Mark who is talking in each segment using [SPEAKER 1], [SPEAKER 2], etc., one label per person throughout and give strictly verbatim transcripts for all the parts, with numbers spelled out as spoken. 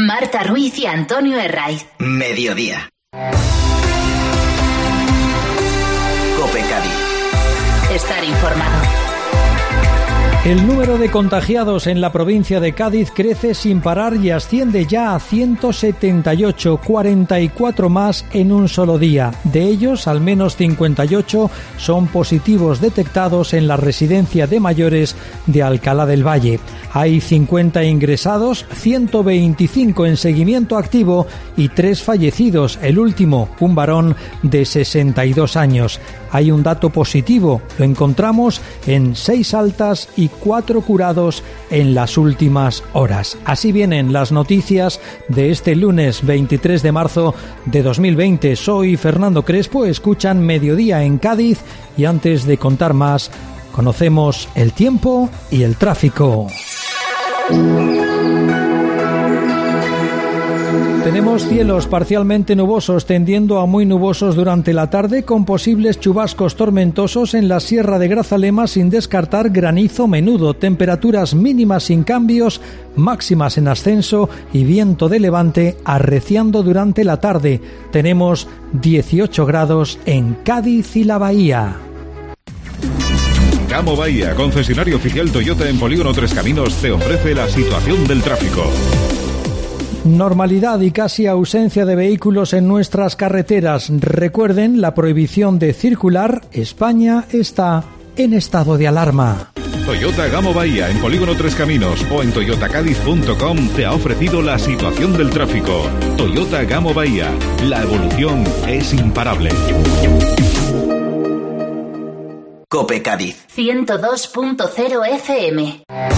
[SPEAKER 1] Marta Ruiz y Antonio Herraiz.
[SPEAKER 2] Mediodía. COPE Cádiz.
[SPEAKER 1] Estar informado.
[SPEAKER 3] El número de contagiados en la provincia de Cádiz crece sin parar y asciende ya a ciento setenta y ocho, cuarenta y cuatro más en un solo día. De ellos, al menos cincuenta y ocho son positivos detectados en la residencia de mayores de Alcalá del Valle. Hay cincuenta ingresados, ciento veinticinco en seguimiento activo y tres fallecidos, el último, un varón de sesenta y dos años. Hay un dato positivo, lo encontramos en seis altas y cuatro curados en las últimas horas. Así vienen las noticias de este lunes veintitrés de marzo de dos mil veinte. Soy Fernando Crespo, escuchan Mediodía en Cádiz y antes de contar más, conocemos el tiempo y el tráfico. Tenemos cielos parcialmente nubosos tendiendo a muy nubosos durante la tarde con posibles chubascos tormentosos en la Sierra de Grazalema sin descartar granizo menudo, temperaturas mínimas sin cambios, máximas en ascenso y viento de levante arreciando durante la tarde. Tenemos dieciocho grados en Cádiz y la Bahía.
[SPEAKER 4] Gamo Bahía, concesionario oficial Toyota en Polígono Tres Caminos, te ofrece la situación del tráfico.
[SPEAKER 3] Normalidad y casi ausencia de vehículos en nuestras carreteras. Recuerden la prohibición de circular. España está en estado de alarma.
[SPEAKER 4] Toyota Gamo Bahía en Polígono Tres Caminos o en toyota cádiz punto com te ha ofrecido la situación del tráfico. Toyota Gamo Bahía, la evolución es imparable.
[SPEAKER 2] COPE Cádiz
[SPEAKER 1] ciento dos punto cero F M.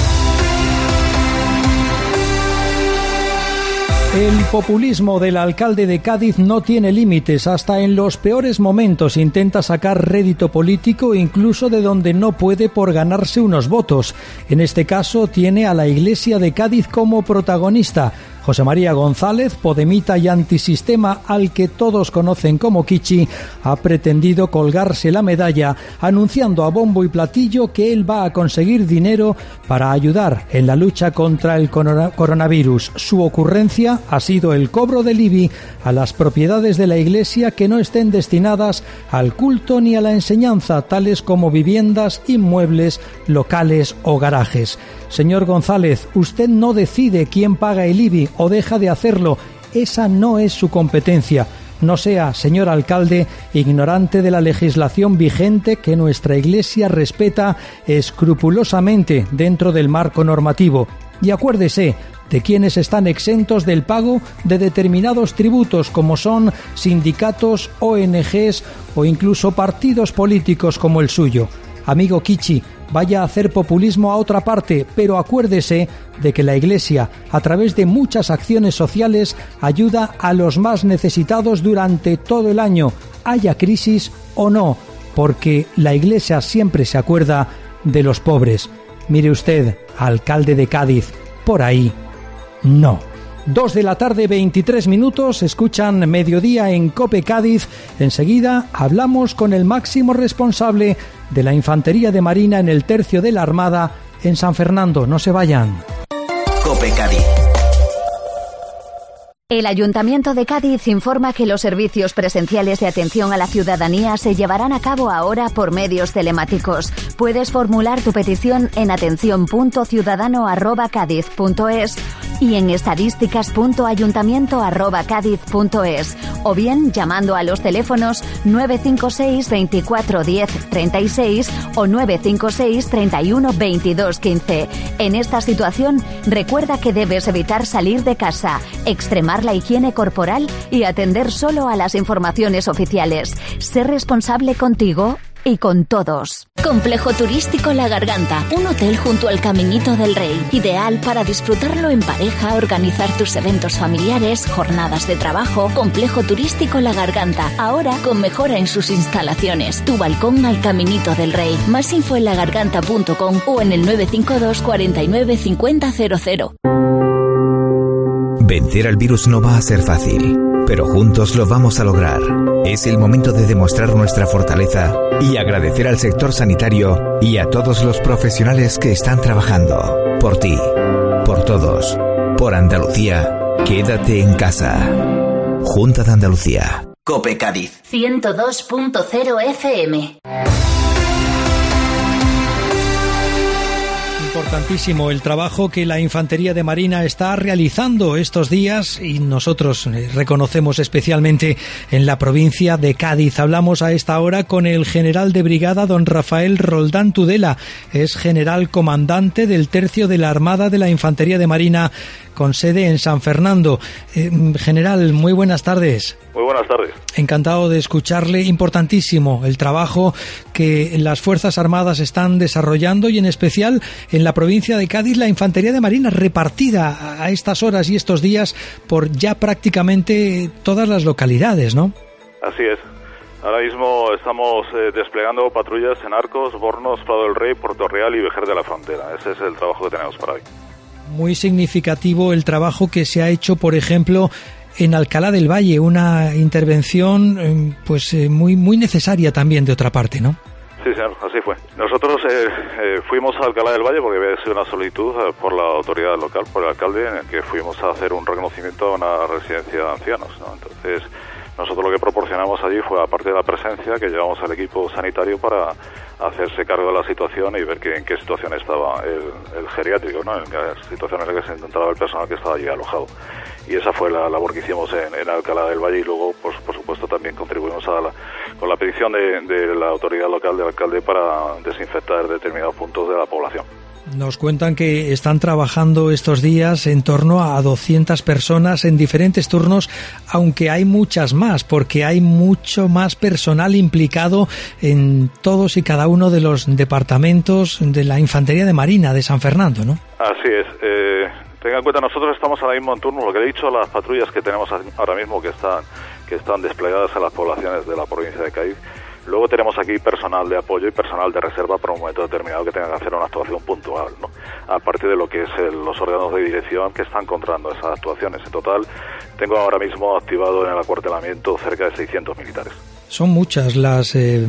[SPEAKER 3] El populismo del alcalde de Cádiz no tiene límites. Hasta en los peores momentos intenta sacar rédito político, incluso de donde no puede, por ganarse unos votos. En este caso tiene a la Iglesia de Cádiz como protagonista. José María González, podemita y antisistema al que todos conocen como Kichi, ha pretendido colgarse la medalla anunciando a bombo y platillo que él va a conseguir dinero para ayudar en la lucha contra el coronavirus. Su ocurrencia ha sido el cobro del I B I a las propiedades de la Iglesia que no estén destinadas al culto ni a la enseñanza, tales como viviendas, inmuebles, locales o garajes. Señor González, usted no decide quién paga el I B I o deja de hacerlo. Esa no es su competencia. No sea, señor alcalde, ignorante de la legislación vigente que nuestra Iglesia respeta escrupulosamente dentro del marco normativo. Y acuérdese de quienes están exentos del pago de determinados tributos, como son sindicatos, O N Ges o incluso partidos políticos como el suyo. Amigo Kichi, vaya a hacer populismo a otra parte, pero acuérdese de que la Iglesia, a través de muchas acciones sociales, ayuda a los más necesitados durante todo el año, haya crisis o no, porque la Iglesia siempre se acuerda de los pobres. Mire usted, alcalde de Cádiz, por ahí no. Dos de la tarde, veintitrés minutos, escuchan Mediodía en COPE Cádiz. Enseguida hablamos con el máximo responsable de la Infantería de Marina en el Tercio de la Armada en San Fernando. No se vayan.
[SPEAKER 2] COPE Cádiz.
[SPEAKER 5] El Ayuntamiento de Cádiz informa que los servicios presenciales de atención a la ciudadanía se llevarán a cabo ahora por medios telemáticos. Puedes formular tu petición en atención punto ciudadano arroba cádiz punto es y en estadísticas punto ayuntamiento arroba cádiz punto es, o bien llamando a los teléfonos nueve cinco seis, veinticuatro diez, treinta y seis o nueve cinco seis, treinta y uno, veintidós, quince. En esta situación, recuerda que debes evitar salir de casa, extremar la higiene corporal y atender solo a las informaciones oficiales. Sé responsable contigo y con todos.
[SPEAKER 6] Complejo Turístico La Garganta, un hotel junto al Caminito del Rey, ideal para disfrutarlo en pareja, organizar tus eventos familiares, jornadas de trabajo. Complejo Turístico La Garganta, ahora con mejora en sus instalaciones. Tu balcón al Caminito del Rey. Más info en lagarganta punto com o en el nueve cinco dos, cuarenta y nueve, cincuenta, cero cero.
[SPEAKER 7] Vencer al virus no va a ser fácil, pero juntos lo vamos a lograr. Es el momento de demostrar nuestra fortaleza y agradecer al sector sanitario y a todos los profesionales que están trabajando. Por ti, por todos, Por Andalucía, quédate en casa. Junta de Andalucía.
[SPEAKER 2] COPE Cádiz.
[SPEAKER 1] ciento dos punto cero F M.
[SPEAKER 3] Importantísimo el trabajo que la Infantería de Marina está realizando estos días y nosotros reconocemos especialmente en la provincia de Cádiz. Hablamos a esta hora con el general de brigada don Rafael Roldán Tudela. Es general comandante del tercio de la Armada de la Infantería de Marina con sede en San Fernando. Eh, general, muy buenas tardes.
[SPEAKER 8] Muy buenas tardes.
[SPEAKER 3] Encantado de escucharle. Importantísimo el trabajo que las Fuerzas Armadas están desarrollando y en especial en la provincia de Cádiz la Infantería de Marina repartida a estas horas y estos días por ya prácticamente todas las localidades, ¿no?
[SPEAKER 8] Así es. Ahora mismo estamos eh, desplegando patrullas en Arcos, Bornos, Prado del Rey, Puerto Real y Vejer de la Frontera. Ese es el trabajo que tenemos para hoy.
[SPEAKER 3] Muy significativo el trabajo que se ha hecho, por ejemplo, en Alcalá del Valle, una intervención pues muy muy necesaria también de otra parte, ¿no?
[SPEAKER 8] Sí, señor, así fue. Nosotros eh, eh, fuimos a Alcalá del Valle porque había sido una solicitud eh, por la autoridad local, por el alcalde, en el que fuimos a hacer un reconocimiento a una residencia de ancianos, ¿no? Entonces, nosotros lo que proporcionamos allí fue, aparte de la presencia, que llevamos al equipo sanitario para hacerse cargo de la situación y ver que, en qué situación estaba el, el geriátrico, ¿no? En la situación en la que se encontraba el personal que estaba allí alojado. Y esa fue la labor que hicimos en, en Alcalá del Valle y luego, pues, por supuesto, también contribuimos a la, con la petición de, de la autoridad local, del alcalde, para desinfectar determinados puntos de la población.
[SPEAKER 3] Nos cuentan que están trabajando estos días en torno a doscientas personas en diferentes turnos, aunque hay muchas más, porque hay mucho más personal implicado en todos y cada uno de los departamentos de la Infantería de Marina de San Fernando, ¿no?
[SPEAKER 8] Así es. Eh, tenga en cuenta, nosotros estamos ahora mismo en turno, lo que he dicho, las patrullas que tenemos ahora mismo que están, que están desplegadas en las poblaciones de la provincia de Cádiz. Luego tenemos aquí personal de apoyo y personal de reserva para un momento determinado que tenga que hacer una actuación puntual, ¿no? Aparte de lo que es el, los órganos de dirección que están controlando esas actuaciones. En total, tengo ahora mismo activado en el acuartelamiento cerca de seiscientos militares.
[SPEAKER 3] Son muchas las, eh,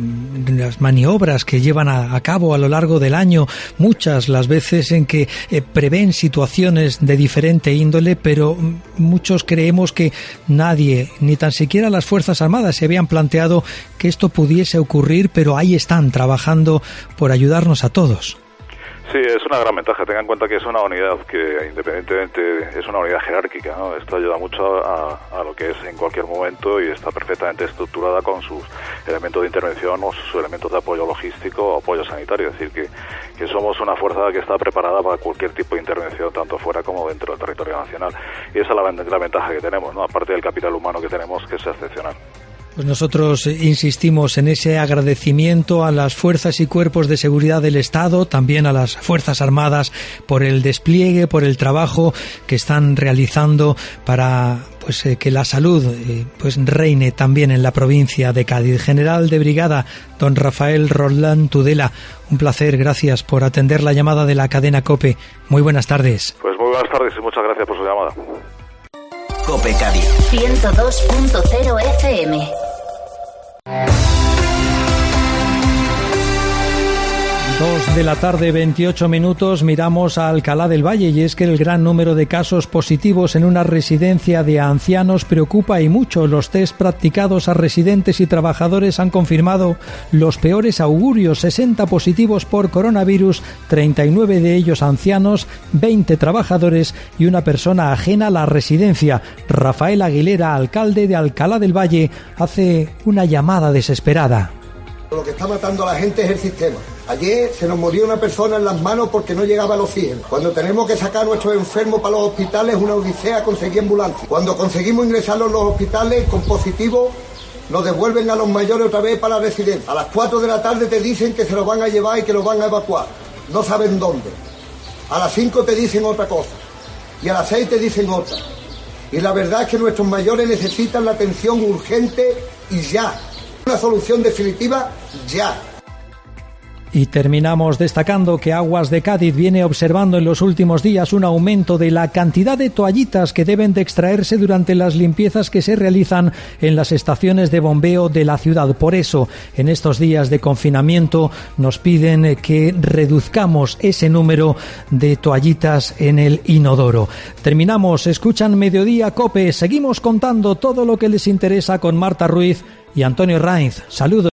[SPEAKER 3] las maniobras que llevan a, a cabo a lo largo del año, muchas las veces en que eh, prevén situaciones de diferente índole, pero muchos creemos que nadie, ni tan siquiera las Fuerzas Armadas, se habían planteado que esto pudiese ocurrir, pero ahí están trabajando por ayudarnos a todos.
[SPEAKER 8] Sí, es una gran ventaja. Tenga en cuenta que es una unidad que, independientemente, es una unidad jerárquica, ¿no? Esto ayuda mucho a, a lo que es en cualquier momento y está perfectamente estructurada con sus elementos de intervención o sus elementos de apoyo logístico o apoyo sanitario. Es decir, que, que somos una fuerza que está preparada para cualquier tipo de intervención, tanto fuera como dentro del territorio nacional. Y esa es la, la ventaja que tenemos, ¿no? Aparte del capital humano que tenemos, que es excepcional.
[SPEAKER 3] Pues nosotros insistimos en ese agradecimiento a las fuerzas y cuerpos de seguridad del Estado, también a las Fuerzas Armadas por el despliegue, por el trabajo que están realizando para pues eh, que la salud eh, pues reine también en la provincia de Cádiz. General de brigada don Rafael Roldán Tudela, un placer, gracias por atender la llamada de la cadena COPE. Muy buenas tardes.
[SPEAKER 8] Pues muy buenas tardes y muchas gracias por su llamada.
[SPEAKER 2] COPE Cádiz.
[SPEAKER 1] ciento dos punto cero F M.
[SPEAKER 3] Dos de la tarde, veintiocho minutos, miramos a Alcalá del Valle y es que el gran número de casos positivos en una residencia de ancianos preocupa y mucho. Los test practicados a residentes y trabajadores han confirmado los peores augurios: sesenta positivos por coronavirus, treinta y nueve de ellos ancianos, veinte trabajadores y una persona ajena a la residencia. Rafael Aguilera, alcalde de Alcalá del Valle, hace una llamada desesperada.
[SPEAKER 9] Lo que está matando a la gente es el sistema. Ayer se nos murió una persona en las manos porque no llegaba el oxígeno. Cuando tenemos que sacar a nuestros enfermos para los hospitales, una odisea conseguir ambulancia. Cuando conseguimos ingresarlos en los hospitales con positivo, nos devuelven a los mayores otra vez para la residencia. A las cuatro de la tarde te dicen que se los van a llevar y que los van a evacuar. No saben dónde. A las cinco te dicen otra cosa. Y a las seis te dicen otra. Y la verdad es que nuestros mayores necesitan la atención urgente y ya. Una solución definitiva ya.
[SPEAKER 3] Y terminamos destacando que Aguas de Cádiz viene observando en los últimos días un aumento de la cantidad de toallitas que deben de extraerse durante las limpiezas que se realizan en las estaciones de bombeo de la ciudad. Por eso, en estos días de confinamiento nos piden que reduzcamos ese número de toallitas en el inodoro. Terminamos, escuchan Mediodía COPE, seguimos contando todo lo que les interesa con Marta Ruiz y Antonio Rainz. Saludos.